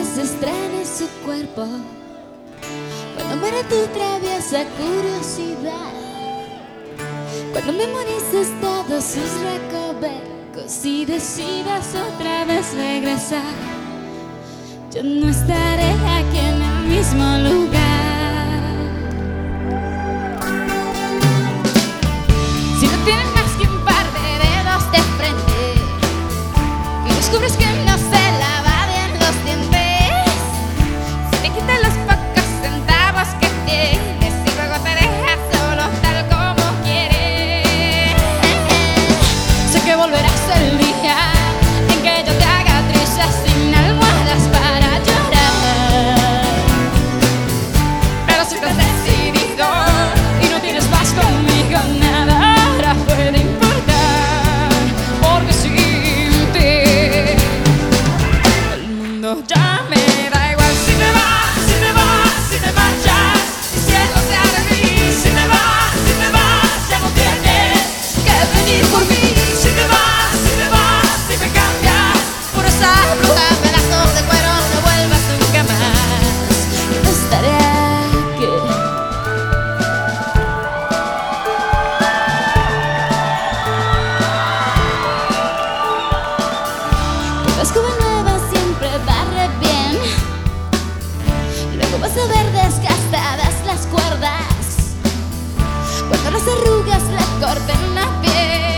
se estrene su cuerpo, cuando muera tu traviesa curiosidad, cuando memorices todos sus recovecos y decidas otra vez regresar, yo no estaré aquí en el mismo lugar. Si no tienes más que un par de dedos de frente y descubres que no se lava bien los dientes, si te quitas los pocos centavos que tienes y luego te dejas solo tal como quieres, sé que volverás el día en que yo te haga trizas sin almohadas para llorar. Pero si te has decidido y no tienes más conmigo, nada puede importar, porque sin ti el mundo ya me da igual. Si te vas, si te vas, si te marchas, y si el océano de mí, si te vas, si te vas, ya no tienes que venir por mí. Si te vas, si te vas, si me cambias por esa bruja, pedazos de cuero, no vuelvas nunca más. Yo no estaré aquí. La escoba nueva siempre barre bien, luego vas a ver desgastadas las cuerdas cuando las arrugas le corten la piel.